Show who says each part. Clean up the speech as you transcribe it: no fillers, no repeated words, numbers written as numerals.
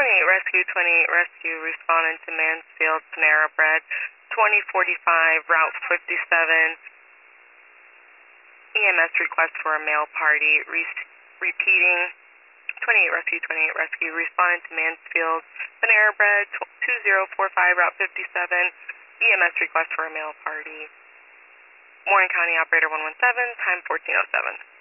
Speaker 1: Rescue 28 Rescue, responding to Mansfield, Panera Bread, 2045, Route 57. EMS request for a mail party, repeating 28 Rescue, responding to Mansfield, Panera Bread, 2045, Route 57. EMS request for a mail party. Warren County Operator 117, time 14:07.